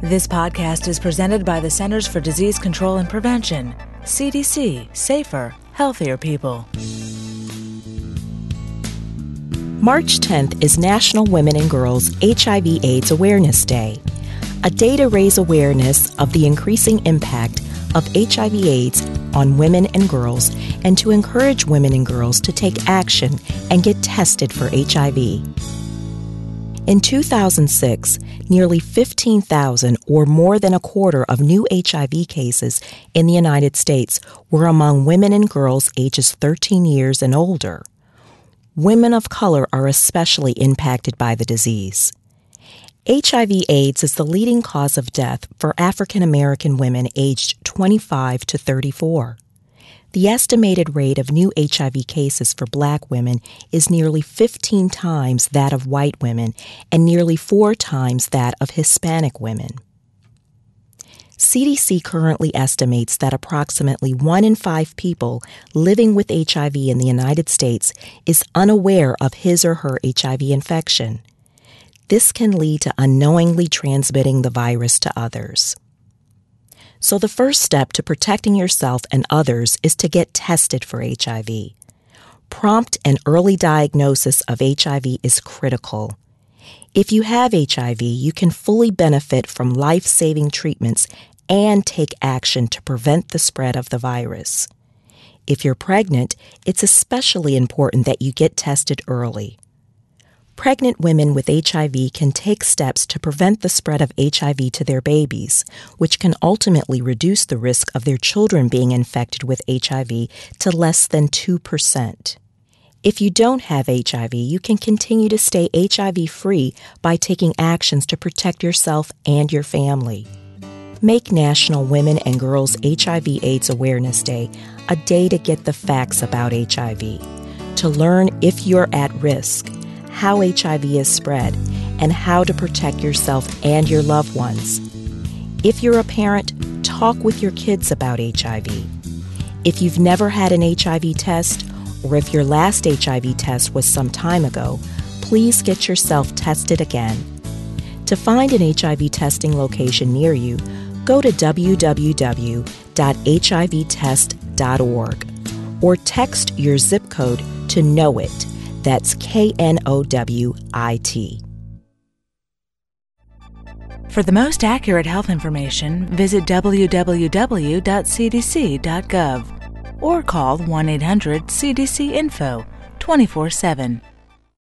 This podcast is presented by the Centers for Disease Control and Prevention, CDC, safer, healthier people. March 10th is National Women and Girls HIV/AIDS Awareness Day, a day to raise awareness of the increasing impact of HIV/AIDS on women and girls and to encourage women and girls to take action and get tested for HIV. In 2006, nearly 15,000 or more than a quarter of new HIV cases in the United States were among women and girls ages 13 years and older. Women of color are especially impacted by the disease. HIV/AIDS is the leading cause of death for African American women aged 25 to 34. The estimated rate of new HIV cases for Black women is nearly 15 times that of white women and nearly 4 times that of Hispanic women. CDC currently estimates that approximately 1 in 5 people living with HIV in the United States is unaware of his or her HIV infection. This can lead to unknowingly transmitting the virus to others. So the first step to protecting yourself and others is to get tested for HIV. Prompt and early diagnosis of HIV is critical. If you have HIV, you can fully benefit from life-saving treatments and take action to prevent the spread of the virus. If you're pregnant, it's especially important that you get tested early. Pregnant women with HIV can take steps to prevent the spread of HIV to their babies, which can ultimately reduce the risk of their children being infected with HIV to less than 2%. If you don't have HIV, you can continue to stay HIV-free by taking actions to protect yourself and your family. Make National Women and Girls HIV/AIDS Awareness Day a day to get the facts about HIV, to learn if you're at risk, how HIV is spread, and how to protect yourself and your loved ones. If you're a parent, talk with your kids about HIV. If you've never had an HIV test, or if your last HIV test was some time ago, please get yourself tested again. To find an HIV testing location near you, go to www.hivtest.org or text your zip code to KNOWIT. That's KNOWIT. For the most accurate health information, visit www.cdc.gov or call 1-800-CDC-INFO 24/7.